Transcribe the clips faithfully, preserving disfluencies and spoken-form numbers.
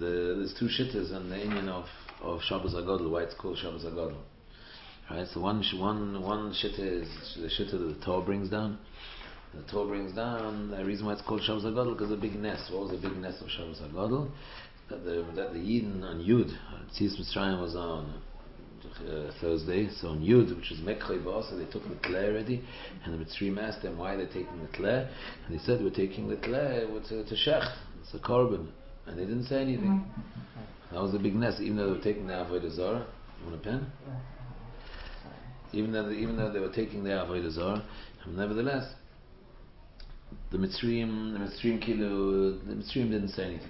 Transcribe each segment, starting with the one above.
the, there's two shittas on the Indian of, of Shabbos HaGadol, why it's called Shabbos HaGadol. Right, so one one one shitta is the shitta that the Torah brings down. The Torah brings down the reason why it's called Shabbos HaGadol because the big nest. What was the big nest of Shabbos HaGadol? That the that the Yidden on Yud, Tzias Mitzrayim was on uh, Thursday, so on Yud, which is Mekhoi Ba'asa, they took the Tleh already, and the Mitzrayim asked them why they're taking the Tleh, and they said we're taking the Tleh to, to Shech, it's a korban, and they didn't say anything. That was the big nest, even though they were taking the Avodah Zarah. You want a pen? Even though they, even though they were taking the Avodah Zarah, nevertheless, the Mitzrayim, the Mitzrayim Kilu, the Mitzrayim didn't say anything.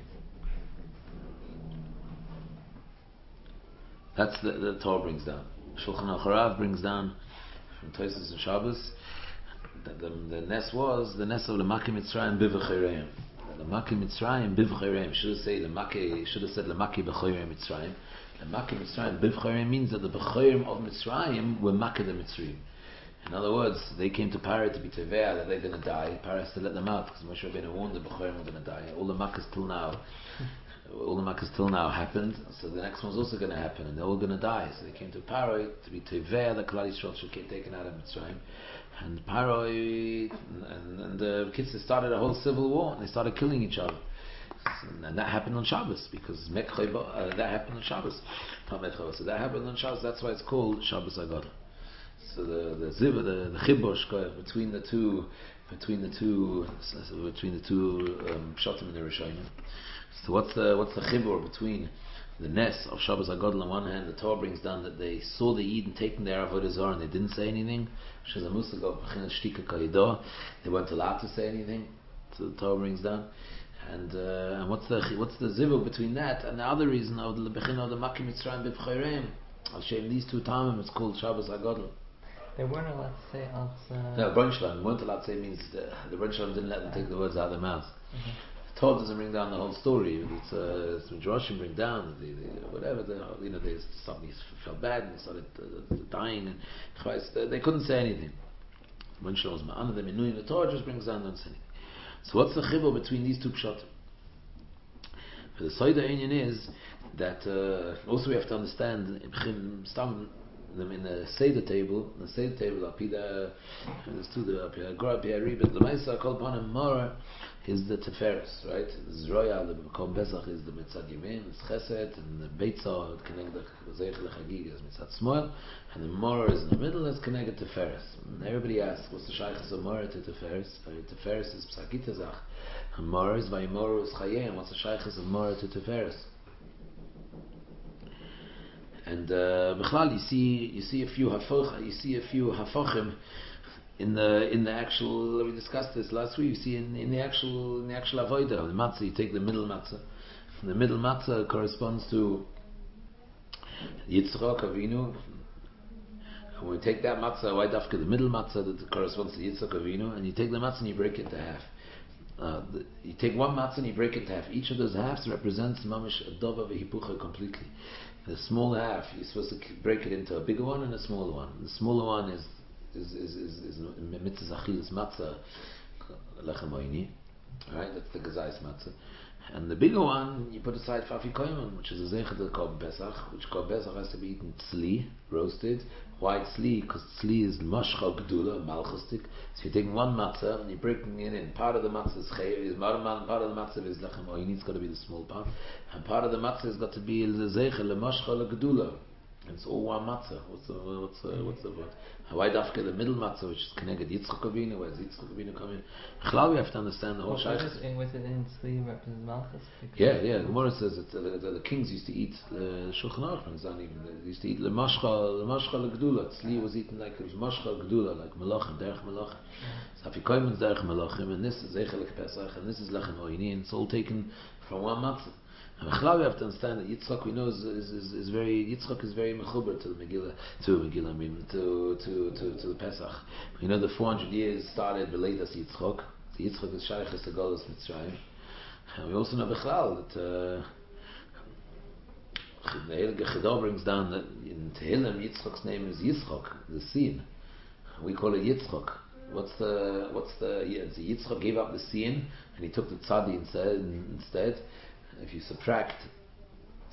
That's the, the Torah brings down. Shulchan Aruch brings down from Tosfos and Shabbos that the, the nest was the nest of the Lemaki Mitzrayim Bivchareim. The Lemaki Mitzrayim Bivchareim should have said Lemaki should have said Lemaki B'Chareim Mitzrayim. Lemaki Mitzrayim Bivchareim means that the B'Chareim of Mitzrayim were Maki the Mitzrayim. In other words, they came to Paro to be Tevea that they're going to die. Paro has to let them out because Moshe Rabbeinu warned the B'Chareim were going to die. All the Makkahs till now. All the makkahs till now happened, so the next one's also going to happen, and they're all going to die. So they came to Paro to be Tevea, the Klal Yisrael should get taken out of Mitzrayim, and Paro and, and the kids started a whole civil war, and they started killing each other, so, and that happened on Shabbos because Mekhoi uh, that happened on Shabbos, not Mekhoi, so that happened on Shabbos. That's why it's called Shabbos HaGadol. So the the ziv, the the chibush between the two, between the two, between the two um, pshatim in the Rishonim. So what's the what's the chibur between the nest of Shabbos HaGadol on one hand? The Torah brings down that they saw the Yidden taking their Avodah Zarah and they didn't say anything. They weren't allowed to say anything. So the Torah brings down. And uh, and what's the what's the zivur between that and the other reason of the Bechina of the Maki Mitzrayim B'Chareim? I'll show you these two times. It's called Shabbos HaGadol. They weren't allowed to say outside. No, Brun Shalom weren't allowed to say means the, the Brun Shalom didn't let them take the words out of their mouth. Mm-hmm. Torah doesn't bring down the whole story. It's uh, some Midrashim bring down the, the whatever. The, you know, they somebody felt bad and they started uh, dying, and Christ, uh, they couldn't say anything. When Shalom was ma'ana, the Minuim, the Torah just brings down, don't say anything. So what's the chibur between these two pshatim? The Soida Inyan is that uh, also we have to understand in the Seder table, the Seder table, Apida, there's two the Apida, Gra Apida Ribet, the Maisa called upon him Mora is the Teferes, right? The Zroya, the Kom Pesach is the Mitzad Yemin, it's Chesed, and the Beitzah, the Keneg the Zeich Lechagig is Mitzad Smoil, and the Mora is in the middle, is Keneg Teferes. And everybody asks, what's the Shaychus of Mora to Teferes? Teferes is Psakit Zach, and Mora is Vayimora is Chayim. What's the Shaychus of Mora to Teferes? And uh, B'chlal, you see, you see a few hafoch, you see a few hafochim in the in the actual. We discussed this last week. You see in, in the actual in the actual avodah, the matzah. You take the middle matzah. The middle matzah corresponds to Yitzchak Avinu. And when we take that matzah, why dafka the middle matzah that corresponds to Yitzchak Avinu, and you take the matzah and you break it to half. Uh, the, you take one matzah and you break it to half. Each of those halves represents mamish adova v'hipucha completely. The small half, you're supposed to break it into a bigger one and a smaller one. The smaller one is is is is, is mitzvah achilas matzah lechem oini, right? That's the gazais matzah. And the bigger one you put aside for afikoyim, which is a zeichet of korban pesach, which korban pesach has to be eaten tzli, roasted. Why tzli? Because tzli is mashcha gedula, malchustik. So you're taking one matzah and you're breaking it in. Part of the matzah is chayav, is part of the matzah is lechem oini. It's got to be the small part, and part of the matzah has got to be the zeichel lemashcha legedula. It's all one matzah. What's the what's the what's the word? Why dafka the middle matzah, which is connected Yitzchak Avinu? Where does Yitzchak Avinu come in? Chlal, we have to understand the whole well, shaykhs. Was it in tzli represents malchus? Yeah, yeah. The Gemara says that the, the, the kings used to eat uh, Shulchan Aruch brings down even they used to eat lemashcha lemashcha legedula. Tzli was eaten like it was mashcha gedula, like malachim, derech malachim. So if you call it derech malachim, and this is zeichel pesach, and this is lechem oini, and it's all taken from one matzah. And Bechlal, we have to understand that Yitzchak, we know, is, is, is, is very Yitzchak is very mechuber to the Megillah, to Megillah, I mean, to to to, to the Pesach. We know the four hundred years started related to Yitzchak. The Yitzchak is Shaychus to Golus Mitzrayim, and we also know Bechlal that uh, the Heilige Chedor brings down that in Tehillim Yitzchak's name is Yitzchak, the Sin. We call it Yitzchak. What's the what's the yeah, Yitzchak gave up the Sin and he took the Tzadi instead. Instead. If you subtract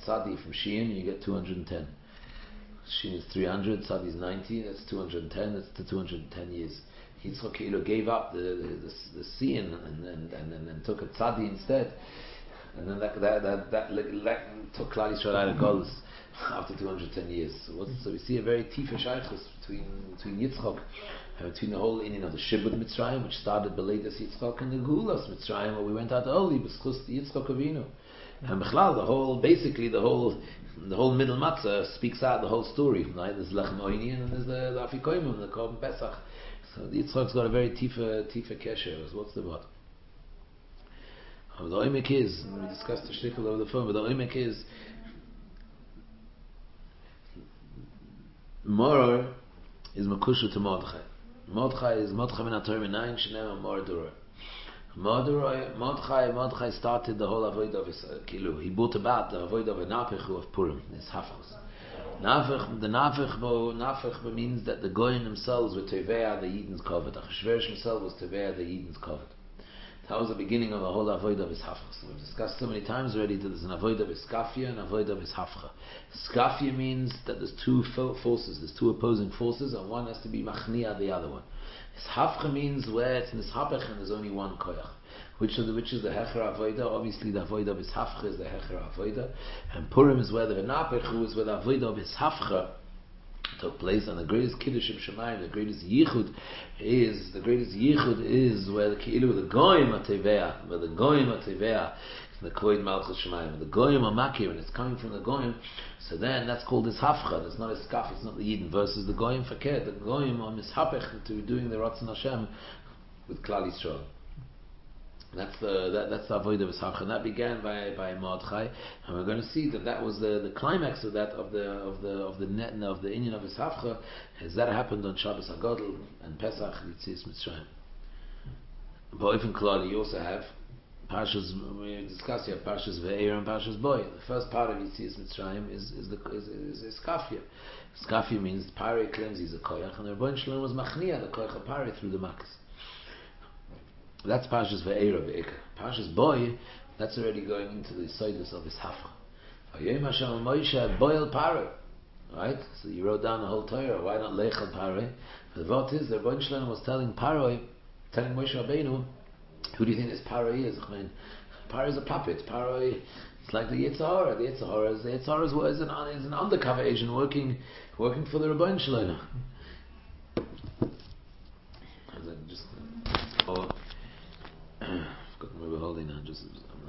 Tzadi from Shein, you get two hundred ten. Shein is three hundred, Tzadi is ninety, that's two hundred ten, that's the two hundred ten years. Yitzchak Keilu gave up the the, the, the Shein and, and, and, and, and took a Tzadi instead. And then that that that, that, that, that took Klal Yisrael out of Golus after two hundred ten years. So, what's, so we see a very tifa shaychus between between Yitzchak and between the whole Indian of the Shibud Mitzrayim, which started Beledas Yitzchak, and the Gulas Mitzrayim, where we went out early, B'schus Yitzchak Avinu. And Bechlal, the whole, basically the whole, the whole middle matzah speaks out the whole story. Right? There's Lechem Oini and there's the, the Afikoimim, the Korban Pesach. So the Yitzchak's got a very tifa tifa kesher. What's the what? Oh, the oimek is, we discussed the shtickle over the phone, but the oimek is Mor is Makusha to Mordechai. Mordechai is Mordechai min HaTorah Minayin Shenema Mordoroi. Mordoroi, Mordechai, Mordechai started the whole avoid of his kilu. He brought about the avoid of a nafichu of Purim, his hafchos. Nafich, the nafich bo nafich means that the goyim themselves were tevea the Yidden's covet. Achashverosh himself was tevea the Yidden's covet. That was the beginning of a whole avoid of his hafchos. We've discussed so many times already that there's an avoid of his skafia and avoid of his hafcha. Skafia means that there's two forces, there's two opposing forces, and one has to be machnia the other one. His hafcha means where it's nishapech and there's only one koyach. Which is the which is the hecher avoida? Obviously, the avoida of his hafcha is the hecher avoida, and Purim is where the v'napechu is where the avoida of his hafcha took place. And the greatest kiddush of Shemayim, the greatest yichud is the greatest yichud is where the keilu the goyim atevea, where the goyim atevea, the koid malchus Shemayim, the goyim are makir, and it's coming from the goyim. So then that's called his hafcha. That's not a skaf. It's not the Yidden versus the goyim fakir. The goyim are mishapech to doing the Ratzon Hashem with Klal Yisrael. That's the that, that's the avodah of Hafcha, and that began by by Mordechai, and we're going to see that that was the, the climax of that of the of the of the net of the Indian of his Hafcha, as that happened on Shabbos HaGadol and Pesach Yitzias Mitzrayim. But even Klali, you also have Parshas. We discussed here Parshas Ve'er and Parshas Boy. The first part of Yitzias Mitzrayim is is the is, is, is Skafia. Skafia means Pari claims he's a koyach, and the Rebbeinu Shalom was machnia the koyach of Pari through the makkos. That's Parshas Ve'era Ve'ika. Parshas Boy, that's already going into the sidus of his hafcha. Vayom Hashem al Moshe boil Paro. Right? So you wrote down the whole Torah. Why not Leichel Paro? The what is, the Rebbeinu Shalom was telling Paro, telling Moshe Rabbeinu, who do you think this Paro is? I mean, Paro is a puppet. Paro, it's like the Yetzer Hara. The Yetzer Hara is, the Yetzer Hara is, is, an, is an undercover agent working working for the Rebbeinu Shalom. Just, oh, forgotten where we're holding now. Just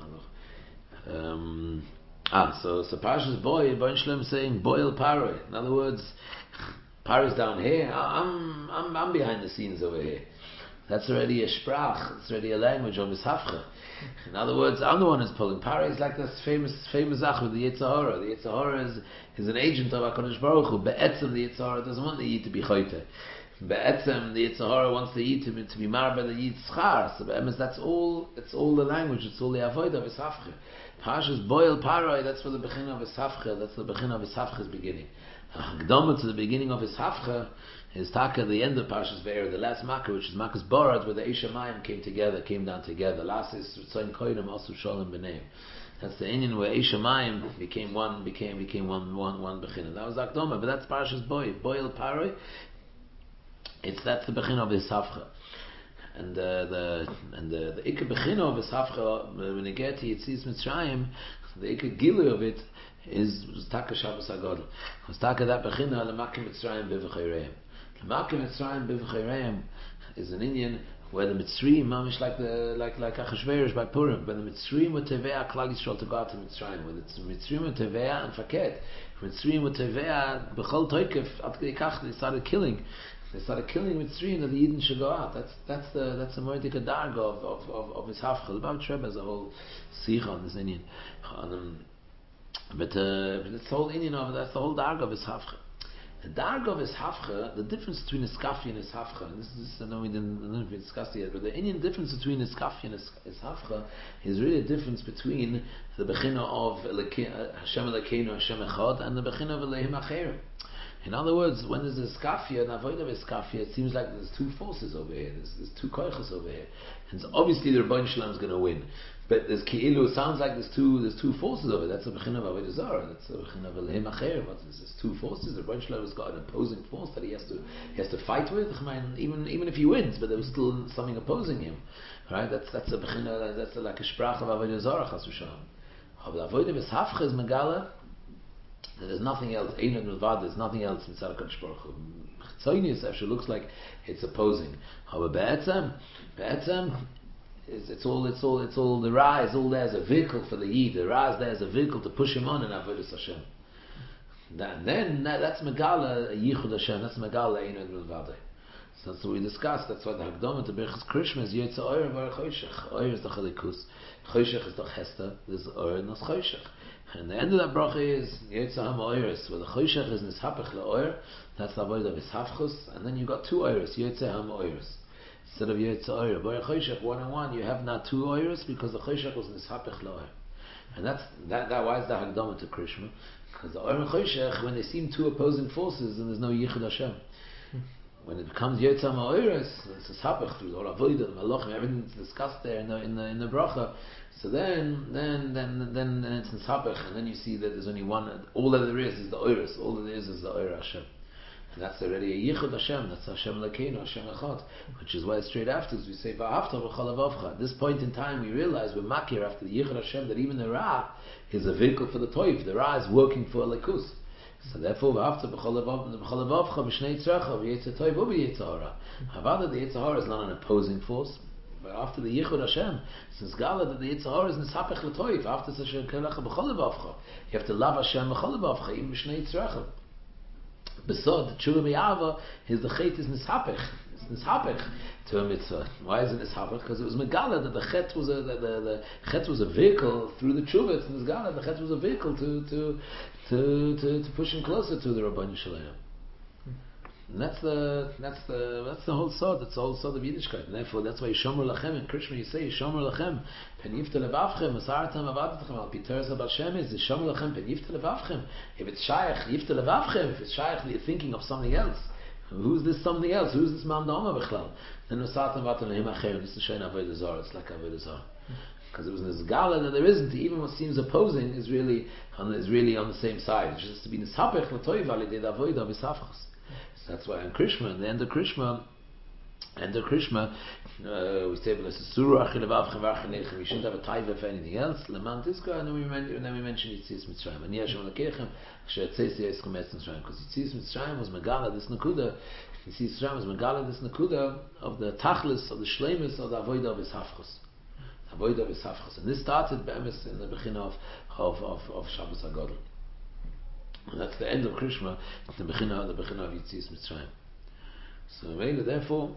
um, ah, so so Parshas Boy, Rebbeinu Shalom saying boil Paro. In other words, Paro's down here. I'm I'm I'm behind the scenes over here. That's already a sprach. It's already a language of his hafcha. In other words, I'm the one who's pulling. Paro is like this famous famous zach with the Yetzer Hara. The Yetzer Hara is is an agent of HaKadosh Baruch Hu. Be'etzem the Yetzer Hara doesn't want the Yid to be choyte. Be'etzem, the Yetzer Hara wants the Yid to be, to be married by the Yid schar. So be'emes, that's all, it's all the language, it's all the avoid of his hafcha. Parshas boil paroi, that's where the beginning of his hafcha, that's the beginning of his hafcha's beginning. Hagdama to the beginning of his hafcha is taka, the end of Parshas Ve'er, the last makkah, which is Makkah's Borat, where the Eish Hamayim came together, came down together. Last is Ritzayin Koydim, also Shalom B'neim. That's the Indian where Eish Hamayim became one, became became one, one, one beginning. That was Hagdama, but that's Parshas Boy, boil paroi. It's that's the bechin of his hafcha, and uh, the and the the ikar bechin of his hafcha when you get to Yitzias Mitzrayim, the ikar gilu of it is taka Shabbos HaGadol. Because taka that bechin al Makim Mitzrayim b'v'cheireim. Makim Mitzrayim b'v'cheireim is an Indian where the Mitzrayim, mamish like the like like Achashverosh by Purim, but the Mitzrayim were tevea Klal Yisrael to go out to Mitzrayim. Where the Mitzrayim were tevea and faket. Mitzrayim were tevea b'chol toikef at kach they started killing. They started killing Mitzrayim that the Yidden should go out. That's that's the that's the moedik darga of of of, of his hafcha. The Bab Rebbe has a whole sikha on this Indian, um, but uh, but it's the whole Indian of that's the whole darga of his hafcha. The darga of his hafcha, the difference between his kafi and his hafcha. And this is I know we didn't, I don't know if we discussed it yet, but the Indian difference between his kafi and his, his hafcha is really a difference between the bechina of Hashem Elokeinu Hashem Echad and the bechina of Elohim Acherim. In other words, when there's a skafia, an avoid of a skafia, it seems like there's two forces over here. There's, there's two koiches over here. And so obviously the Rebbeinu Shalom is going to win. But there's Ki'ilu, it sounds like there's two there's two forces of it. That's a Bechina of Avodah Zarah. That's a Bechina of Elohim Acher. What is this? Two forces. The Rebbeinu Shalom has got an opposing force that he has to he has to fight with. I mean, even even if he wins, but there was still something opposing him. Right? That's that's a Bechina. That's a, like a Sprach of Avodah Zarah. Chas v'shalom. But Avodah B'Safcha is Megala. There's nothing else. Ein Milvad. There's nothing else inside Hakadosh Baruch Hu. Tzonius actually looks like it's opposing. However, Be'etzem, Be'etzem. It's, it's all, it's all, it's all. The Ra is all there as a vehicle for the Yid. The Ra is there as a vehicle to push him on in Avodas Hashem. And then that, that's Megala Yichud Hashem. That's Megala Ein Milvadei. So that's what we discussed. That's why the Hakdama to Berachas Krishma is Yetzer Oyer Bar Choshech. Oyer is the Chalikus. Choshech is the Chesta. There's Oyer and there's Choshech. And the end of that bracha is Yetzer Ham Oyeres, where the Choshech is Nishapech LaOyer. That's the Avodah B'Safchus. And then you got two Oyeres. Yetzer Ham Oyeres. Instead of Yetzer Oyer, Bar Choshech one and one, you have now two Oyeres because the Choshech was Nishapech LaOyer. And that's that. That why is the Hakdama to Krishma? Because the Oyer and Choshech, when they seem two opposing forces, and there's no Yichud Hashem. When it becomes Yetzer Ma'oiris, it's a sapach through the whole avodah, the malachim, everything's discussed there in the in the in the bracha. So then, then, then, then, then it's in sapach, and then you see that there's only one. All that there is is the oiris. All that there is is the oir Hashem, and that's already a yichud Hashem. That's Hashem Elokeinu, Hashem Echad, which is why straight afterwards we say Va'afta v'chol avavcha. At this point in time, we realize we're makir after the yichud Hashem that even the Ra is a vehicle for the toiv. The Ra is working for Elikus. So therefore, after b'chol avavcha b'shnei tzrecha v'yetzer toiv u'b'yetzer hara. Havada the yetzer hara is not an opposing force, but after the yichud Hashem, since Gala that the yetzer hara is nishapech l'toiv. After such a kelecha b'chol avavcha, you have to love Hashem b'chol avavcha even b'shnei tzrecha. Besod the tshuva mi'ava is the chet is nishapech. It's nishapech to a mitzvah. Why is it nishapech? Because it was megala that the chet was a the, the, the chet was a vehicle through the tshuva. It's nishgala the chet was a vehicle to to to to, to push him closer to the Rabbeinu Shalom. And that's the that's the that's the whole sod. That's the whole sod of Yiddishkeit. And therefore, that's why Yishomer Lachem in Krishma you say Yishomer Lachem pen yifta levavchem asartam avadtchem al piteres abashem is Yishomer Lachem pen yifta levavchem. If it's shaykh yifta levavchem, if it's shaykh you're thinking of something else. Who's this something else? Who's this man da'oma b'chlal? Then asartam vatam lehim acher. This is shayna avodah zarah. It's like avodah zarah. Because it was this gala that there isn't, even what seems opposing is really on, is really on the same side. It's just to be nisapech l'toiv alidei avodah b'safchos. So that's why in Krishma, in the end of Krishma, end of Krishma, uh, we say, we shouldn't have a taiva for anything else. Leman Tizka, and then we, men- and then we mention Yitzias Mitzrayim. And Yeshem Lekechem, Shetzes Yisrael Mitzrayim. Because Yitzias Mitzrayim was Megala, this Nakuda, Yitzias Mitzrayim was Megala, this Nakuda of the Tachlis, of the Shleimus, of the Avodah of Ishafchos. Avodah of Ishafchos. And this started Be'emes in the Bechina of, of, of, of Shabbos HaGodel. And that's the end of Krishma, the Bechina, the Bechina of Yitzias Mitzrayim. So maybe therefore,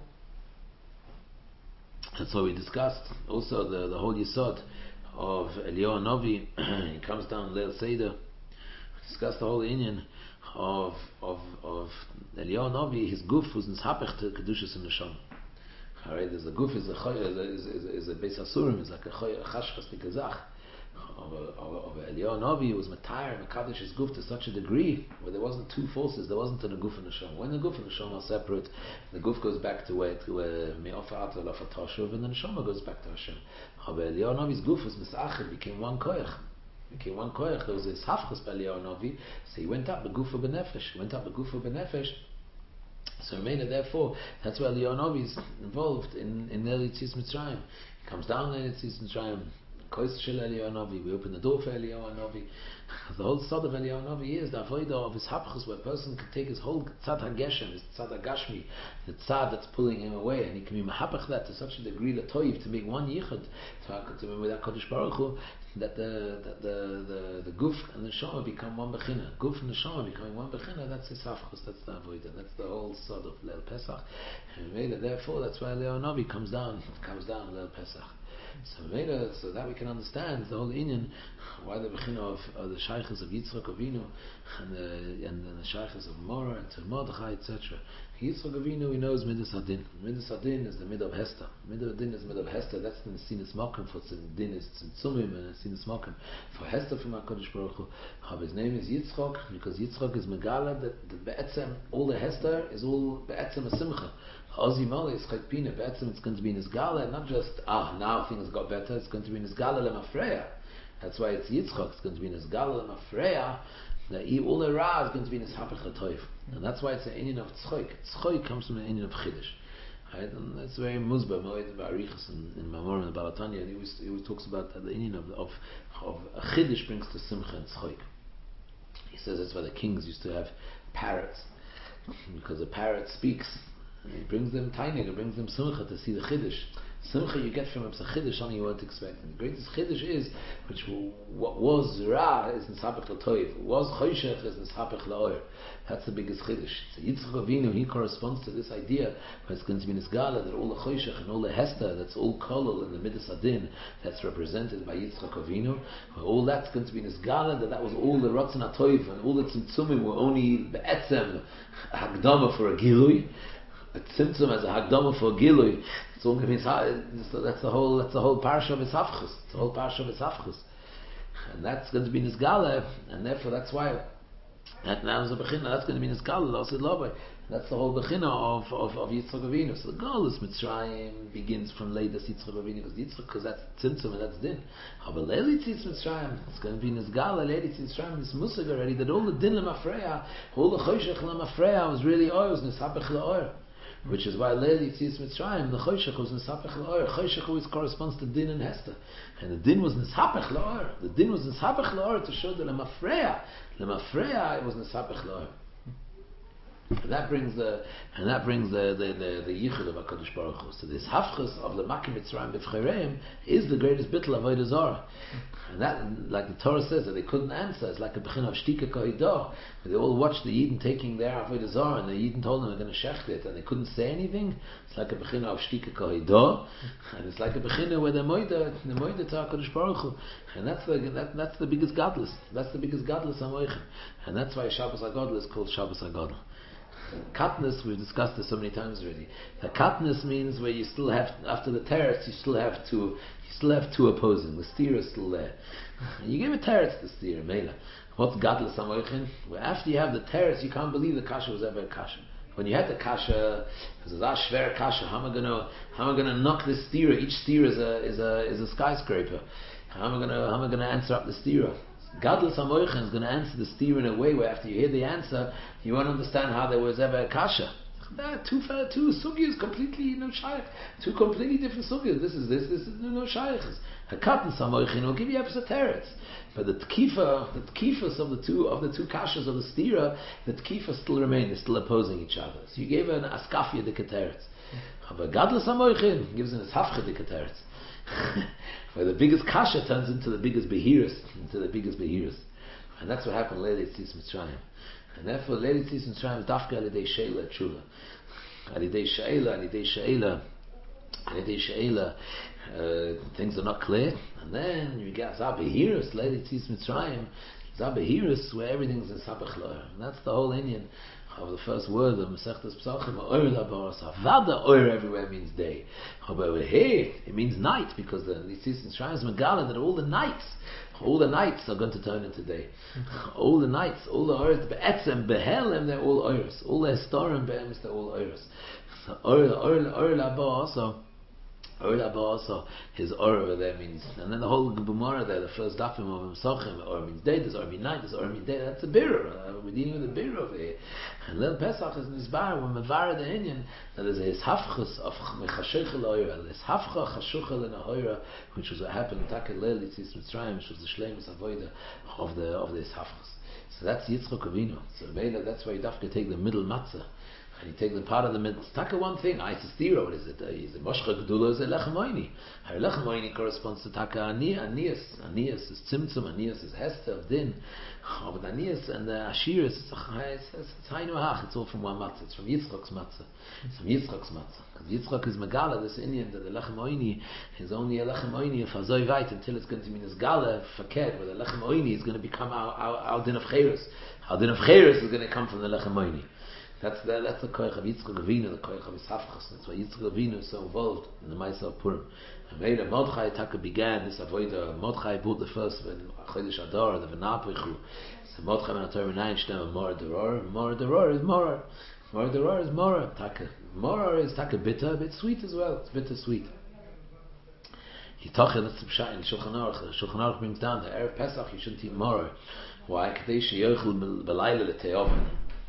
that's what we discussed. Also, the, the whole Yisod of Eliyahu Novi, he comes down Leil Seder. We discussed the whole Inyan of of of Eliyahu Novi. His guf was nishapech to kedushas and neshama. Alright, there's a guf is a is is is a beis asurim, is like a chashchas tikazach. Of Eliyahu Novi was matayr mekadosh his guf to such a degree where there wasn't two forces, there wasn't a guf and a neshama. When the guf and the neshama are separate, the guf goes back to where to where me'ofa atal afa tashuv, and the neshama goes back to Hashem. But Eliyahu Novi's guf was misachid, became one koyach, became one koyach. There was this hafchus by Eliyahu Novi, so he went up the gufa benefesh, he went up the gufa benefesh. So Remena, therefore, that's why Eliyahu Novi is involved in in Yitzias Mitzrayim. He comes down in Yitzias Mitzrayim. We open the door for Eliyahu Novi. The whole sod of Eliyahu Novi is the avodah of his hapchus, where a person can take his whole tzad hageshem, his tzad hagashmi, the tzad that's pulling him away, and he can be mahapach that to such a degree, latoiv, to make one yichud, to remember that Kodesh Baruch Hu, that the that the the, the guf and the neshama become one bechina. Guf and neshama becoming one bechina. That's his hapchus. That's the avodah. That's the whole sod of Leil Pesach. And therefore, that's why Eliyahu Novi comes down, comes down Leil Pesach. So later, so that we can understand the whole Inyan, why the Bechina of, of the Shaykhs of Yitzchak Avinu and the and the Shaykhs of Mora and Tzur Mordechai, et cetera. Yitzchak Avinu, he knows Midas Adin. Midas Adin is the mid of Hester. Midas Adin is mid of Hester. That's the Sinus Malkim. For Din is Tzumim and Sinus Malkim. For Hester from HaKadosh Baruch Hu. His name is Yitzchak because Yitzchak is Megala that the Be'etzem, all the Hester is all Be'etzem a Simcha. Ozi Mali is Chaypina. Be'etzem it's going to be in his Gala, not just, ah, now things got better. It's going to be in his Gala Lemafreya. That's why it's Yitzchak. It's going to be in his Gala Lemafreya. The all the Ra is going to be in his Hapach HaToiv. And that's why it's an Indian of Tzchoik. Tzchoik comes from an Indian of Chiddush. Right? And that's very Muzba, Moed Ba'arichas in Mamor and Balatanya. And he always, he always talks about the Indian of, of, of a Chiddush brings to Simcha and Tzchoik. He says that's why the kings used to have parrots. Because a parrot speaks. And he brings them tiny, he brings them Simcha to see the Chiddush. Simcha you get from him, it's a chiddush only you won't expect. And the greatest chiddush is, which what was Ra is Nisapech L'Toiv, was Choshech is Nisapech L'Oir. That's the biggest chiddush. So Yitzchak Avinu, he corresponds to this idea, where it's going to be Nisgala, that all the Choshech and all the Hester, that's all Kolol in the Midas Adin, that's represented by Yitzchak Avinu, where all that's going to be Nisgala, that that was all the Ratzon HaToiv, and all the Tzimtzumim were only Be'etzem, Hagdama for a Gilui, a Tzimtzum as a Hagdama for a Gilui. So that's the whole that's the whole parsha of Isafchus. It's the whole parsha of Isafchus, and that's going to be Nisgala, and therefore that's why that now is a bechina. That's going to be Nisgala. Also, that's the whole bechina of of, of Yitzchak Avinu. So the Galus Mitzrayim begins from Leidas Yitzchak Avinu because Yitzchak because that's Tzimtzum and that's Din. However, Leili Tzitz Mitzrayim, it's going to be Nisgala. Leili Tzitz Mitzrayim is Musag already that all the Din Lemafreya, all the Choshech Lemafreya was really oil, was Nisapech L'Oir. Which is why Leili Tzitz Mitzrayim, the Choshech was Nisapech L'Oir. Choshech always corresponds to Din and Hester. And the Din was Nisapech L'Oir. The Din was Nisapech L'Oir to show that Lemafreya, Lemafreya, it was Nisapech L'Oir. And that brings the and that brings the the the, the yichud of HaKadosh Baruch Hu. So this hafchus of the Makim Mitzrayim b'Vchereim is the greatest bittul of Avodah Zarah. And that, like the Torah says, that they couldn't answer. It's like a bechina of shtika kohidah. They all watched the Yidden taking their Avodah Zarah, and the Yidden told them they're going to shecht it, and they couldn't say anything. It's like a bechina of shtika kohidah, and it's like a bechina where they're moida, the moida to HaKadosh Baruch Hu. And that's the that, that's the biggest gadlus. That's the biggest gadlus amoichem. And that's why Shabbos HaGadol is called Shabbos HaGadol. Katniss, we've discussed this so many times already. The katniss means where you still have, after the teretz, you still have two, you still have two opposing. The steer is still there. You give a teretz to the steer, Mela. What's gadlus amoichin? Well, after you have the teretz, you can't believe the kasha was ever a kasha. When you had the kasha, it was a shver kasha. How am I gonna, how am I gonna knock this steer? Each steer is a is a is a skyscraper. How am I gonna how am I gonna answer up the steer? Gadlus HaMoichin is going to answer the steer in a way where after you hear the answer, you won't understand how there was ever a kasha. Two two sugyas completely no shaykh. Two completely different sugyas. This is this. This is no shaykh. Hakatnus HaMoichin will give you episode teretz, but the tkifa, the tkifas of the two of the two kashas of the stira, the tkifas still remain. They're still opposing each other. So you gave an askafia de keteretz. But Gadlus HaMoichin gives an hafcha de keteretz. Where the biggest kasha turns into the biggest behirus, into the biggest behirus, and that's what happened later at Tzitz Mitzrayim, and therefore later at Tzitz Mitzrayim is dafka alidei sheila tshuva, alidei sheila, alidei sheila, alidei sheila, things are not clear, and then you get zah behirus later at Tzitz Mitzrayim, zah behirus where everything's in sabach lo'er, and that's the whole Indian of the first word of Masechtas Pesachim, Oir Labaras Havada. Oir everywhere means day. However, here it means night because the Nitzis and Shrines Megala that all the nights, all the nights are going to turn into day. All the nights, all the Oirs, Be'etzem, Behelem, they're all Oirs. All the Historim, Be'emes, they're all Oirs. So Oir, Oir, Oir Labaras, so Or also his or over there means, and then the whole Gemara there, the first dafim of Mesachim, or means day, there's or mean night, there's or mean day. That's a birur. Uh, we're dealing with a birur over here. And Leil Pesach is nisbar when mevar the Indian that there's a hafchus of mechashech l'oira, this hafcha chashucha l'nahoira, which was what happened in Takel Leil Yitzis Mitzrayim, which was the shleimus avoida of the of this hafchus. So that's Yitzchak Avinu. So Mela, that's why you have to take the middle matzah. And you take the part of the middle. Taka one thing. I stira. What is it? Uh, is it Moshcha Gedula? Is it Lechem Oini? Lechem Oini corresponds to Taka Anias. Anias. Anias is Tzimtzum. Anias is Hester of Din. Oh, but Anias and the Ashir is it's Hainu Hach. It's all from one matzah. It's from Yitzchak's matzah. It's from Yitzchak's matzah. Because Yitzchak is Megala. This Indian that the Lechem Oini is only a Lechem Oini of Hazoi Vait until it's going to be Nisgala Faked, where the Lechem Oini is going to become our, our, our Din of Cheres. Our Din of Cheres is going to come from the Lechem Oini. That's the, that's the koich of Yitzchak Avinu, the koich of his hafchas. That's why Yitzchak Avinu is so involved in the Maisa of Purim. And later, Mordechai Taka began this avodah. Mordechai built the first when Chodesh Adar, the V'napichu. So Mordechai ben Torah nine Shtem Mor Deror. Mor Deror is Mor. Mor Deror is Mor. Taka Mor is Taka bitter, a bit sweet as well. It's bitter sweet. Yitachin, that's the pshat in Shulchan Aruch. Shulchan Aruch brings down the erev Pesach you shouldn't eat Mor. Why? Kadesh Yochel Belayla L'Teoven.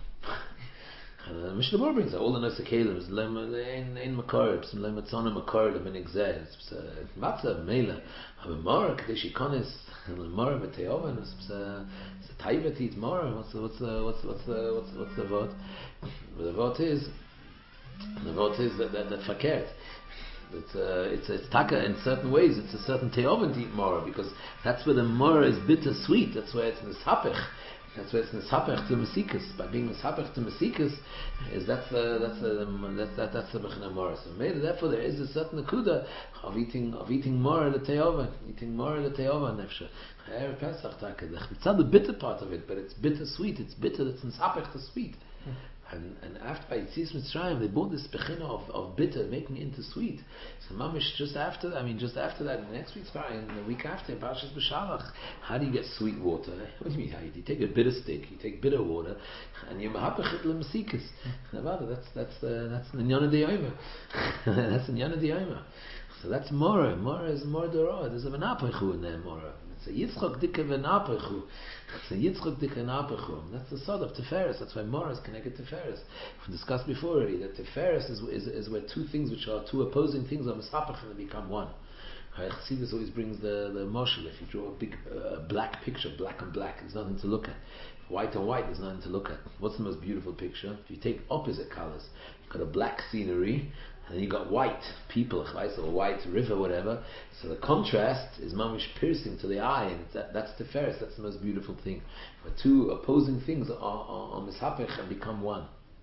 Mishnah Berurah brings out all the nice kalim is lein ein makar, some lein matzana makar the min exeh. It's matzah mela. Have mara kadesh ikonis mara v'teoven. It's a taiva to eat mara. What's the what's the what's the what's the what's the, what's the vod? The vod is the vod is that that, that fakert. It's uh, it's it's taka in certain ways. It's a certain teoven to eat mara because that's where the mara is bitter sweet. That's where it's nisapich. That's why it's nisapech to mesikas. By being nisapech to mesikas, is that's the that's the that's that that's the bechina mora. So maybe therefore there is a certain akuda of eating of eating more the teova, eating more the teova nefsha. Erev Pesach taka. It's not the bitter part of it, but it's bitter sweet. It's bitter. That's nisapech to sweet. And, and after by Yitzis Mitzrayim, they brought this bechina of, of bitter, making it into sweet. So mamish just after that, I mean just after that, next week's parah, and the week after, in Parashas B'Shalach, how do you get sweet water? What do you mean? How you, you take a bitter stick, you take bitter water, and you mahapach it l'mesikas. That's that's the that's the nyana d'yoma. That's the nyana d'yoma. So that's mora. Mora is more dora. There's a v'napechu in there, mora. It's a yitzchok dike v'napechu. It's a yitzchok dike v'napechu. That's the sod of Tiferes. That's why mora is connected to Tiferes. We discussed before already that Tiferes is, is is where two things which are two opposing things are misapach and they become one. Chassidus always brings the the moshel. If you draw a big uh, black picture, black and black, there's nothing to look at. White and white, there's nothing to look at. What's the most beautiful picture? If you take opposite colors, you've got a black scenery. And then you got white people, or white river, whatever. So the contrast is mamish piercing to the eye, and that, that's Tiferes. That's the most beautiful thing. Where two opposing things are, are, are mishapech and become one.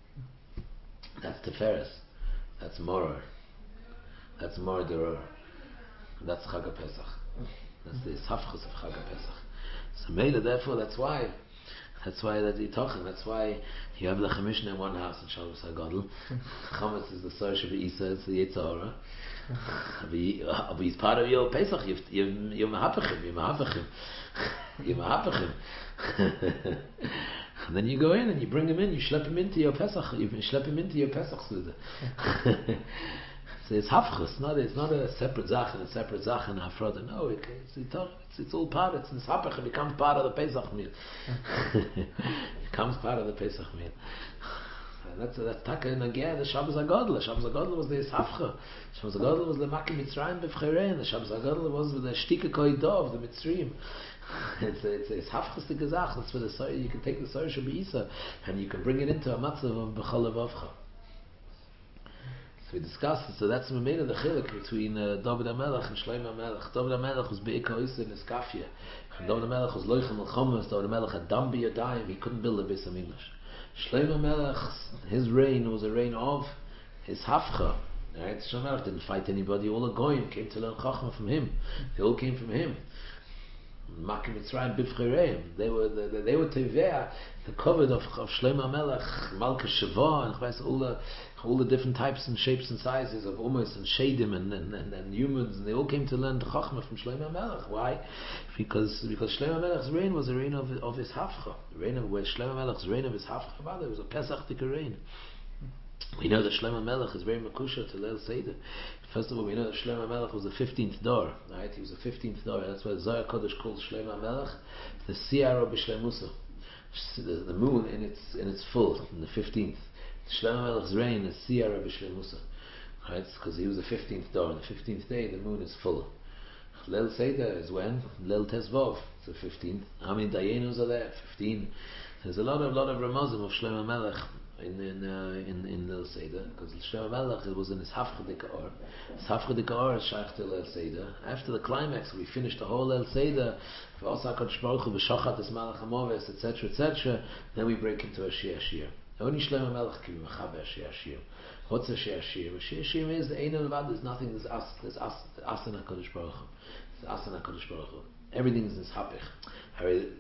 That's Tiferes. That's Moror. That's Moror Deror. That's Chag HaPesach. That's the Safchus of Chag HaPesach. So Mela, therefore, that's why. That's why that you're talking. That's why you have the Chamishna in one house in Shabbos HaGadol. Chametz is the Sorsha B'Isa, it's the Yitzhara. But he's part of your Pesach. You're mahapachim. You're mahapachim. You're mahapachim. And then you go in and you bring him in. You schlep him into your Pesach. You schlep him into your Pesach Suda. So it's hafchus, not it's not a separate zach and a separate zach and hafrada. No, it, it's, it's it's all part. It's nisapach. It becomes part of the Pesach meal. It becomes part of the Pesach meal. And that's that's taka in again the Shabbos HaGadol. Shabbos HaGadol was the Yisafcha. Shabbos HaGadol was the Makim Mitzrayim b'Vcherein. The Shabbos HaGadol was with the Shtika Koidov, the Mitzrayim. It's a, it's a, it's hafchus the gezach. That's where the you can take the Sorsha B'Isa and you can bring it into a matzav of B'chol Levavcha. We discussed it, so that's the main of the chiluk between uh, David HaMelech and Shlomo HaMelech. David HaMelech was Be'ika Oisa in Eskafia. David HaMelech was Loichem Melchomas. David HaMelech had Dambi Yadayim. He couldn't build a Beis HaMikdash. Shlomo HaMelech, his reign was a reign of his Hafcha. Right? Shlomo HaMelech didn't fight anybody. All the Goyim came to learn Chachma from him. They all came from him. Makim Mitzrayim B'Vchereim. They were the, they were Tevea, the covered of, of Shlomo HaMelech, Malka Shava, and all the all the different types and shapes and sizes of umas and shadim and, and, and, and humans, and they all came to learn the Chachma from Shlomo HaMelech. Why? Because because Shlomo HaMelech's reign was a reign of of his Hafcha. Reign of where Shlomo HaMelech's reign of his Hafcha, it was a Pesach Tika reign. We know that Shlomo HaMelech is very makusha to Leil Seder. First of all, we know that Shlomo HaMelech was the fifteenth door. Right? He was the fifteenth door. That's why Zohar Kodesh calls Shlomo HaMelech the Siyara B'Shlemusa. The, the moon in its in its full, in the fifteenth. Shlomo HaMelech's reign is Siyara B'Shlemusa. Right? Because he was the fifteenth door. On the fifteenth day, the moon is full. Leil Seder is when? Leil Tezvov. It's the fifteenth. How many Dayenos are there? fifteen. There's a lot of lot of Ramazim of Shlomo HaMelech in in uh, in, in Leil Seder, because Shlomo HaMelech it was in his Hafcha Dika'or. His Hafcha Dika'or is shaykh to Leil Seder. After the climax, we finished the whole Leil Seder, V'asa HaKadosh Baruch Hu V'shachat es Malach HaMoves, et cetera, et cetera. Then we break into a Shir Shir. Only Shlomo HaMelech can be mechaber a Shir Shir. What's a Shir Shir? A Shir Shir is the Ein Levad. There's nothing. There's us. There's us. Asan HaKadosh Baruch Hu. There's Asan HaKadosh Baruch Hu. Everything is hapich.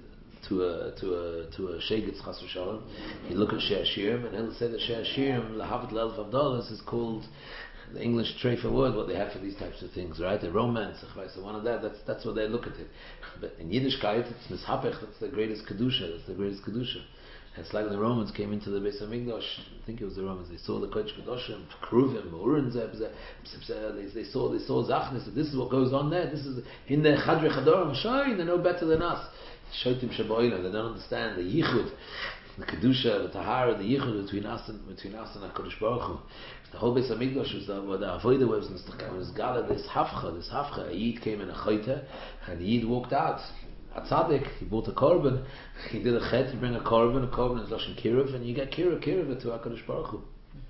to a to a to a shegetz chas v'shalom, you look at Shir Shirim, and he'll say that Shir Shirim lahavet l'elf avdalas is called the English treifa word, what they have for these types of things, right? A romance, so one of that. That's that's what they look at it. But in Yiddishkeit, it's mishapech. That's the greatest kedusha. That's the greatest kedusha. It's like the Romans came into the Beis Hamikdash. I think it was the Romans. They saw the Kodesh Kedoshim, Kruvim, Meurin, they they saw they saw Zachnis. This is what goes on there. This is in the Chadre Chadorim. Shoyin, they know better than us. Shoytim Shaboilam. They don't understand the Yichud, the Kedusha, the Tahara, the Yichud between us and between us and HaKadosh Baruch Hu. The whole Beis Hamikdash was the what the Avodah was. Was Gala this Hafcha, this Hafcha. A Yid came in a Chayte, and the Yid walked out. A tzaddik, he bought a korban, he did a chet, you bring a korban, a korban is lashon kiruv, and you get kiruv, kiruv to HaKadosh Baruch Hu.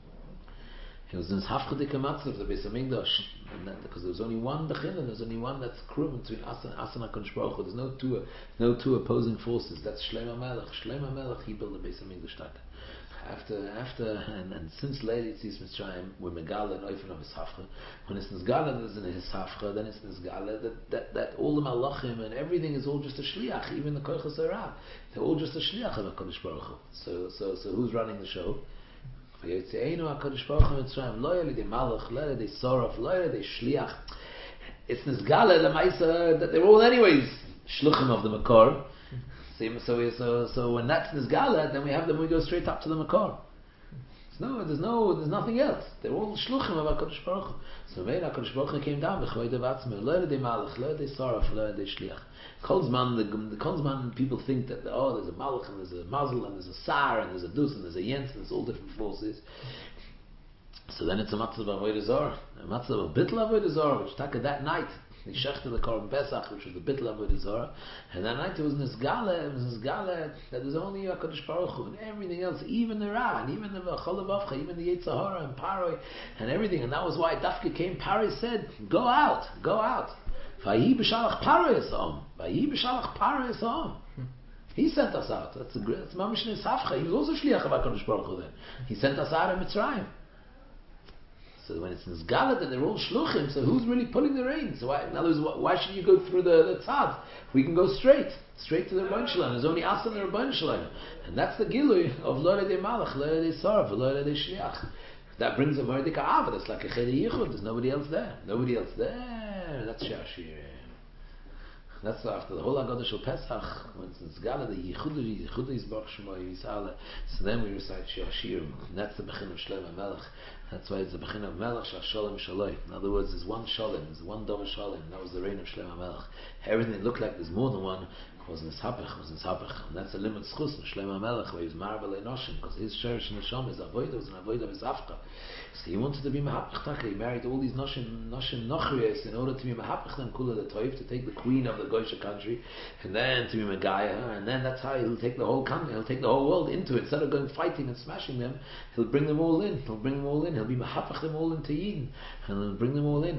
He was in his hafchadik matzah of the Beis Hamikdash, because there was only one bechina, there's only one that's kruv between us and, us and HaKadosh Baruch Hu. There's no two, no two opposing forces. That's Shlomo HaMelech. Shlomo HaMelech, he built the Beis Hamikdash. After, after, and, and since later Yitzis Mitzrayim, when Megala and Oifen of his Hafcha, when it's Nizgala that is in his Hafcha, then it's Nizgala that, that, that all the Malachim and everything is all just a Shliach, even the Koichas Arab, they're all just a Shliach of HaKadosh Baruch Hu. So, so, so who's running the show? V'yotzeinu HaKadosh Baruch Hu Mitzrayim, lo yalidei Malach, lo yalidei Soraf, lo yalidei Shliach. It's Nizgala, the Maisa, that they're all anyways Shluchim of the Makor. So, we, so, so when that's Nizgala, then we have them. We go straight up to the Makor. There's no, there's no, there's nothing else. They're all shluchim of HaKadosh Baruch Hu. So when HaKadosh Baruch Hu came down, b'chvayda v'atzmei, lo yedei malach, lo yedei saraf, lo yedei shliach. Kol zman, the, the kol zman, people think that oh, there's a malach and there's a mazel and there's a sar and there's a dus and there's a yens and there's all different forces. So then it's a matzah of avodah zarah, a matzah of bittul avodah zarah, which taka that night. He shechted the Korban Pesach, which was the bittul avodah zarah, and that night it was Nizgala, it was Nizgala that there's only HaKadosh Baruch Hu, and everything else, even the Ra, and even the Cholavavcha, even the Yetzer Hara and Paroi, and everything, and that was why Dafka came, Paroi said, go out, go out. Vayi b'shalach Paroi esam, Vayi b'shalach Paroi esam. He sent us out. That's a great, that's Mamish Nisafcha. He was also Shliach of HaKadosh Baruch Hu then. He sent us out in Mitzrayim. So when it's Nizgala that they're all shluchim, so who's really pulling the reins? So why, in other words, why should you go through the, the tzad? We can go straight, straight to the Rebbeinu Shalom. There's only us and the Rebbeinu Shalom. And that's the gilui of lo yedei malach, lo yedei sarv, lo yedei shliach. That brings a mordika ava, that's like a cheder yichud, there's nobody else there. Nobody else there. That's Shashir. That's after the whole Haggadah Shel Pesach, when it's Nizgala, the Yichud, the Yichud is Baruch Shemo Yisrael. So then we recite Shir Hashirim. And that's the Bechin of Shlomo Melech. That's why it's the Bechin of Melech Shal Shalom Shaloi. In other words, there's one Shalom, there's one Dom Shalom. That was the reign of Shlomo Melech. Everything looked like there's more than one. Was Nishapech, was Nishapech. And that's a limit schus in Shlomo Melech, where he was Marvel Enoshim, because his Sherish Neshama is Avodah, was an Avodah of his Afka. So he wanted to be Mahapech Taka. He married all these Noshim, Noshim Nochrias in order to be Mahapech them Kula the Toiv, to take the queen of the Goysha country, and then to be Megaya, and then that's how he'll take the whole country, he'll take the whole world into it. Instead of going fighting and smashing them, he'll bring them all in. He'll bring them all in. He'll be Mahapech them all into Yidden, and he'll bring them all in.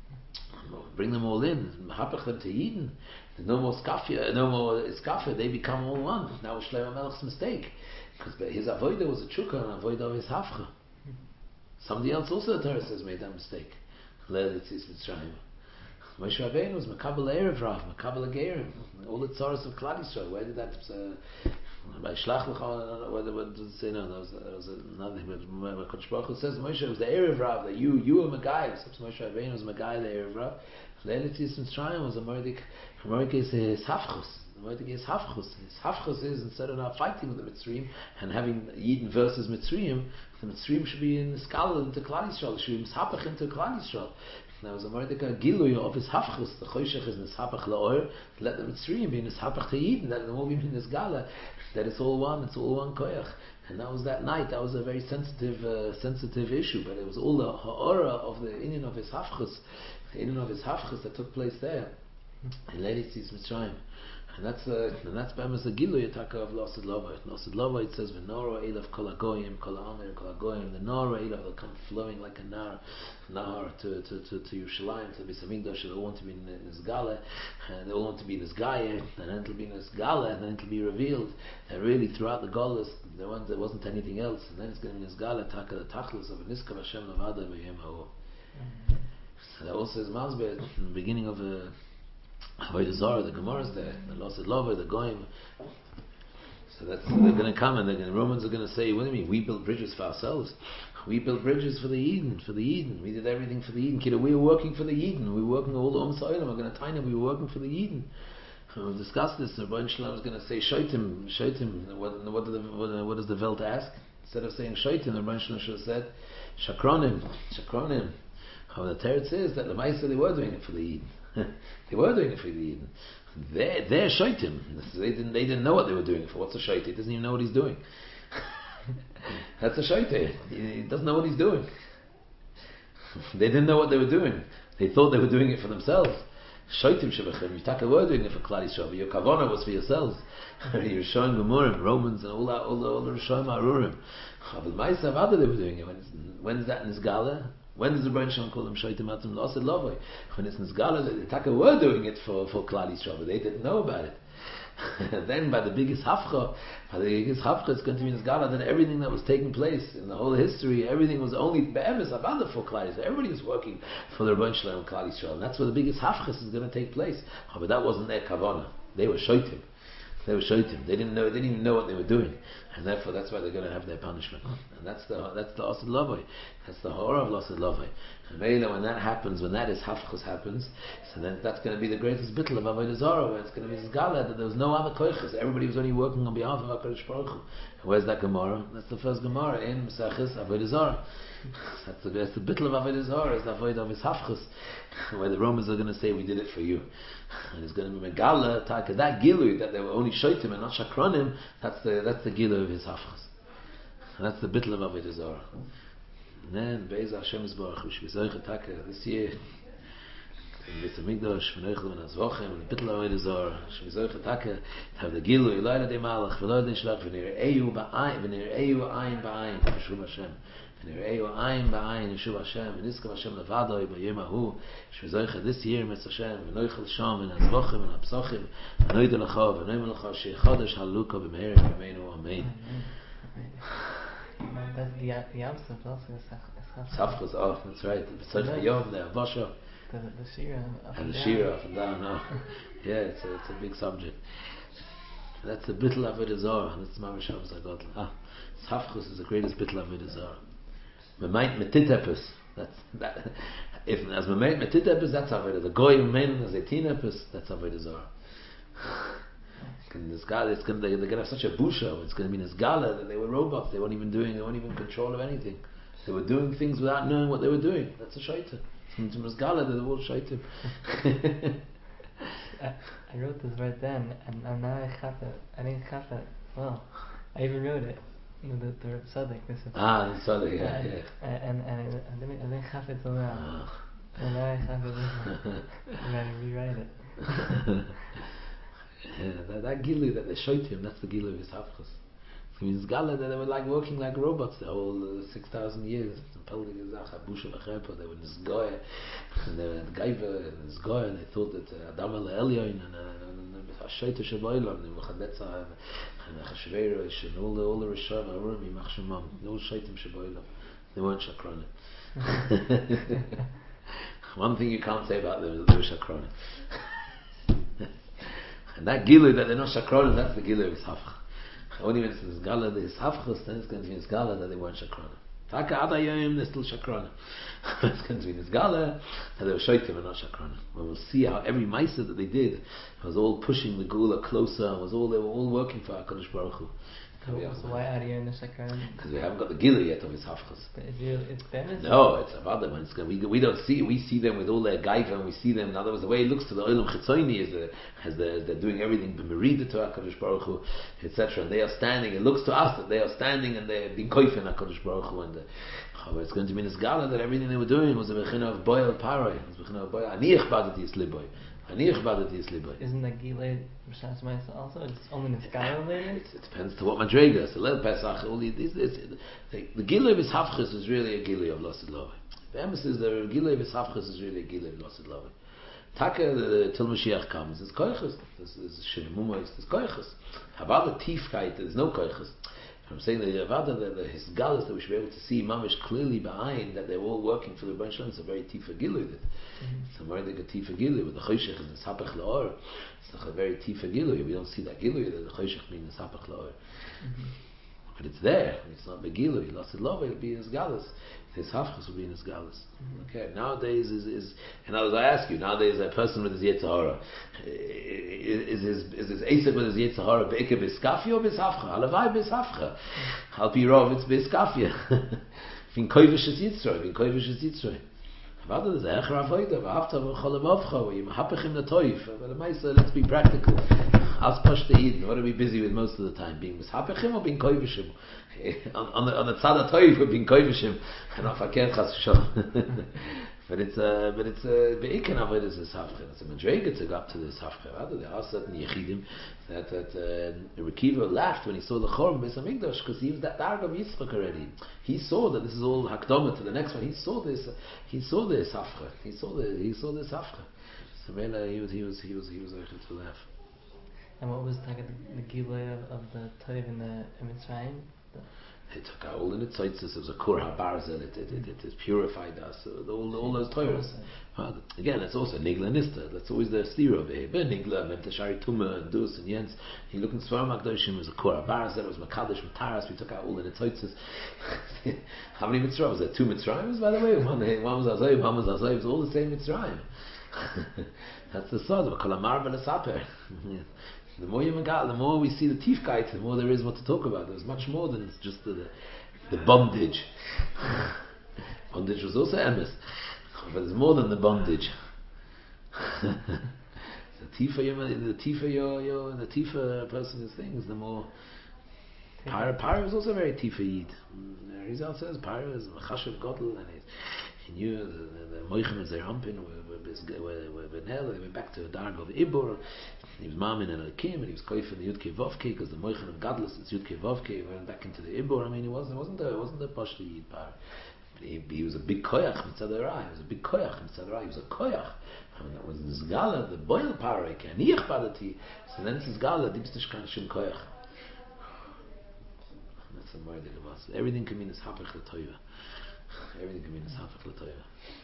Bring them all in, Mahapech them to Yidden. No more skafia, no more skafia. They become all one. That was Shlomo Melech's mistake, because his avodah was a chukka and avodah of his hafcha. Somebody else also, the Torah says, made that mistake. Leil Yitzis Mitzrayim. Moshe Rabbeinu was Makabel Erev Rav, Makabel Agerim. All the tzaras of Klal Yisrael. Where did that? Uh, by Shlach Lecha. What did it say? No, that was, that was another thing. But Kodesh Baruch Hu says Moshe was the Erev Rav, that you you were Megayah. So Moshe Rabbeinu was Megayah the Erev Rav. Leil Yitzis Mitzrayim was a Mordik. Mordik is his hafchus. Mordik is hafchus. His hafchus is, instead of not fighting with the Mitzrayim and having Yidden versus Mitzrayim, the Mitzrayim should be in the skala into Klal Yisrael. Should be mispach into Klal Yisrael. That was a Mordecai Giluy of his hafchus. The Choshech is nispach laor. Let the Mitzrayim be nispach to Yidden. Let them all be in this gala. That it's all one. It's all one koyach. And that was that night. That was a very sensitive, uh, sensitive issue. But it was all the ha'ora of the inyan of his hafchus, the inyan of his hafchus that took place there. And later it sees Mitzrayim. And that's uh, and that's Be'emes the Giluy Ataka of Lasid Lovayt. Lasid Lovayt says, V'nora Elav Kol HaGoyim, Kol HaAmer, Kol HaGoyim. The Nora Elav will come flowing like a nar, Nahar to, to, to, to Yerushalayim, to the Beis Hamikdash. They all want to be in Nizgala, and they all want to be in Nizgaya, and then it'll be in Nizgala, and then it'll be revealed that really throughout the Golas, there wasn't, there wasn't anything else. And then it's going to be Nizgala, Taka, the Tachlis of Niskav Hashem Lavada V'yem Ha'or. So that also is Mazbeh in the beginning of a Avodah Zarah, the Gemara is there, the Lost Lover, the Goyim. So that's, they're going to come and the Romans are going to say, what do you mean? We built bridges for ourselves. We built bridges for the Eden, for the Eden. We did everything for the Eden. Kiddo, we were working for the Eden. We were working all the Om Soilim. We're going to tell them we were working for the Eden. And we'll discuss this. The Rebbeinu Shalom is going to say, Shoitim, Shoitim. What, what, do the, what, what does the Welt ask? Instead of saying Shoitim, the Rebbeinu Shalom should have said, Shakronim, Shakronim. How the Teretz is that the Maisa, they were doing it for the Eden. They were doing it for the Eden. They're, they're Shoitim. They didn't, they didn't know what they were doing it for. What's a Shoit? He doesn't even know what he's doing. That's a Shoite. He doesn't know what he's doing. They didn't know what they were doing. They thought they were doing it for themselves. Shoitim Shebachem. You take a word doing it for Klal Yisrael. Your Kavana was for yourselves. You're showing Gemurim, Romans, and all that, all the, all the Rishonim Arurim. But Ma'asav Ada, they were doing it. When is, when is that in Nizgala? When does the Rebbeinu Shalom call them Shoitim Atum L'Ased Lovoi? When it's Nizgala, they take a word doing it for, for Klal Yisrael, but they didn't know about it. Then by the biggest hafcha, by the biggest hafcha, it's going to be Nizgala. Then everything that was taking place in the whole history, everything was only be'emes abada for Klal Yisrael. Everybody was working for the Rebbeinu Shalom and Klal Yisrael, and that's where the biggest hafcha is going to take place. Oh, but that wasn't their kavana. They were shoitim. They were shoitim. They didn't know. They didn't even know what they were doing, and therefore that's why they're going to have their punishment. And that's the that's the asad lavoi. That's the horror of asad lavoi. And maybe when that happens, when that is hafchus happens, so then that's going to be the greatest bittul of avodah zarah, where it's going to be this gala that there was no other koiches. Everybody was only working on behalf of HaKadosh Baruch Hu. And where's that Gemara? That's the first Gemara in Mesachis avodah zarah. That's the that's the bittul of avodah zarah, is the avodah of his hafchus, where the Romans are going to say, we did it for you. And it's going to be megala taka, that gilu that they were only shoitim and not shakronim. That's the that's the gilu of his hafchus. And that's the bittul of avodah zarah. And then Be'ez Hashem Yisborach, we should be zoicha taka this year in Beis Hamikdash, v'noichel v'nazvochem, v'bittul avodah zarah, should be zoicha taka to have the gilu, lo yadei malach, v'lo yadei shlach, v'nir'eyu ba'ayin, v'nir'eyu ayin ba'ayin, v'shuv Hashem. ונראיהו עין בעין ישוב השם ונזכר השם לבדוי ביום ההוא שזויכה this year מצ השם ונויכל שם ונעזבוכם ונפסוכם ונוידע לך ונוימר לך שחודש הלוקה במהרה ימינו אמן. That's the Yam Suf also. Safchus, oh, that's right. B'tzorch Yom, the Avosha. The Shira. And the Shira up and down, oh. Yeah, it's a, it's a big subject. That's the bittul avodah zarah, and that's Mamash Shabbos Agadol. Ah, Safchus is the greatest bittul avodah zarah. Memait metitepus. That's that. If as memait metitepus, that's avodah. The goy men as eitinepus, that's avodah zarah. And this guy, it's going to, they're going to have such a busha. It's going to be this gala that they were robots. They weren't even doing. They weren't even in control of anything. They were doing things without knowing what they were doing. That's a shaita. It's a gala that they were all shaitim. I, I wrote this right then, and, and now I have it. I didn't have it. Well, I even wrote it. You know, the the Tzaddik. This is ah, the Tzaddik, yeah, and, yeah. And, and, and I didn't I didn't have it till now. Oh. And now I have it. I gotta rewrite it. Yeah, that, that gilu that they showed him, that's the gilu of his hafchus. It means gala that they were like working like robots the whole uh, six thousand years. They were nisgoya, and they were gaiva and nisgoya, and they thought that Adam el Elyon and Hashaita Shabaylam and Mechadetza and Achashverosh and all the all the Rishon Arurim Yimachshemam, all Shaitim Shabaylam. They weren't shakranim. One thing you can't say about them is they were shakranim. And that gilu that they're not shakronim, that's the gilu of his hafch. Only when it's this gala that is hafchus, then it's going to be this gala that they weren't shakronim. Taka adayim, they're still shakronim. It's going to be this gala that they were shaitim and not shakronim. But we'll see how every ma'aseh that they did was all pushing the gula closer. Was all they were all working for HaKadosh Baruch Hu. So, so why are you in the shakran? Because we haven't got the gilu yet of his hafchus. But it's, it's feminist? No, it's about them. It's, we, we don't see we see them with all their gaiva, and we see them. In other words, the way it looks to the olam chitzoni is that as they're, they're doing everything b'merida to HaKadosh Baruch Hu, et cetera. And they are standing. It looks to us that they are standing and they're being koifin HaKadosh Baruch Hu. And the, oh, it's going to be this gala that everything they were doing was a bechina of boil paroi. It was a bechina of boil. Ani echbadati is liboy. Ani echbadati is liboy. Isn't that gilei b'shas ma'isa also? It's only in Skala later. It depends to what madrega. So let Pesach. All these, this, this, the, the gilei of his hafchus is really a gilei of losid lovei. The emphasis the gilei of his hafchus is really a gilei of losid lovei. Taka the till Mashiach comes. There's koiches. There's shemumos. There's koiches. How about the tifkeit? There's no koiches. I'm saying that the Avada, the, the Hisgalis, that we should be able to see mamish clearly behind that they're all working for the Rebbeinu Shalom. It's a very tifa gilu. It's a very good tifa gilu. With the choshech is the sapach laor. It's like a very tifa gilu. We don't see that gilu. That the choshech means the sapach laor. But it's there. It's not begilu. He lost it love. It'll be in his galus. His hafchas will be in his galus. Okay. Nowadays is is. And as I ask you, nowadays a person with his Yetzirah is his is his asik with his Yetzirah beike biskafia or bishafcha? Halavai bishafcha. Al pi rov it's biskafia. Fin koivish es Yitzray. Fin koivish es Yitzray. Avada is a hecher avoida. V'hafta v'cholam avcha. V'yim hapechim natoif. But the Maisa, let's be practical. As pashta Eden, what are we busy with most of the time? Being mishapechim or being koivishim? On, on the on the tzad hatoif, we're being koivishim, and on fakir chas v'shalom. But it's a but it's a beiken avodah is this hafcha. It's a madrega to go up to this hafcha. There are certain yechidim that that uh, Rekiva laughed when he saw the chorban Beis Hamikdash because he was that dark of Yitzchak already. He saw that this is all hakdama to the next one. He saw this. He saw this hafcha. He saw the he saw this hafcha. So really, he was he was he was he was able to laugh. And what was the, the gilui of, of the Toiv in the in Mitzrayim? It took out all in its sights. It was a kur habarzel. It it, it it it purified us. So all all those Torahs. Uh, again, it's also nigla nista. That's always the steer over here. Ben nigla meant the shari tuma and dus and yens. He looked in Svarim Akdoshim. It was a kur habarzel. It was makadosh mataras. We took out all in its sights. How many mitzrayim was there? Two mitzrayims, by the way. One, one was azayiv, one was azayiv. It was all the same mitzrayim. That's the sod of kolamar v'lesaper. The more you magal, the more we see the tiefkeit, the more there is what to talk about. There's much more than just the the, the bondage. Bondage was also emes, but there's more than the bondage. the tifa, the tifa, your your the tifa person is things. The more Pyro, Pyro was also very tifa yid. Rizal says Pyro is chashav godel, and he knew the the moichem is their humping. They went back to the darg of Ibor. He was mamin and Elikim, and he was koif in the Yudke Vovke because the moichem of Gadlus is Yudke Vovke. He went back into the Ibor. I mean, he wasn't wasn't a wasn't a pashto yid par. He, he was a big koyach mitzad Rai. He was a big koyach mitzad Rai. He was a koyach. And that was the zgala, the boil parek, and niach badati. So then it's zgala, dipstish kan shim koyach. That's a more. Everything can mean as hapech l'toiva. Everything can mean as hapech l'toiva.